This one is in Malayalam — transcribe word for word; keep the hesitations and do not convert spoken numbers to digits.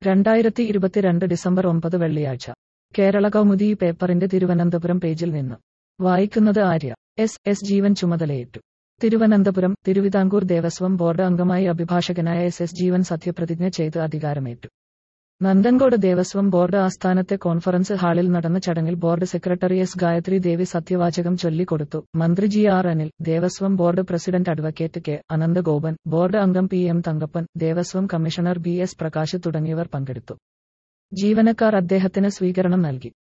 രണ്ടായിരത്തി ഇരുപത്തിരണ്ട് ഡിസംബർ ഒമ്പത് വെള്ളിയാഴ്ച. കേരള കൗമുദി പേപ്പറിന്റെ തിരുവനന്തപുരം പേജിൽ നിന്ന് വായിക്കുന്നത് ആര്യ. എസ് എസ് ജീവൻ ചുമതലയേറ്റു. തിരുവനന്തപുരം. തിരുവിതാംകൂർ ദേവസ്വം ബോർഡ് അംഗമായി അഭിഭാഷകനായ എസ് എസ് ജീവൻ സത്യപ്രതിജ്ഞ ചെയ്ത് അധികാരമേറ്റു. നന്ദൻകോട് ദേവസ്വം ബോർഡ് ആസ്ഥാനത്തെ കോൺഫറൻസ് ഹാളിൽ നടന്ന ചടങ്ങിൽ board secretary S Gayathri Devi സത്യവാചകം ചൊല്ലിക്കൊടുത്തു. മന്ത്രി G R Anil, Devaswom board president advocate K Ananthagopan, board അംഗം P M Thankappan, Devaswom commissioner B S Prakash തുടങ്ങിയവർ പങ്കെടുത്തു. ജീവനക്കാർ അദ്ദേഹത്തിന് സ്വീകരണം നൽകി.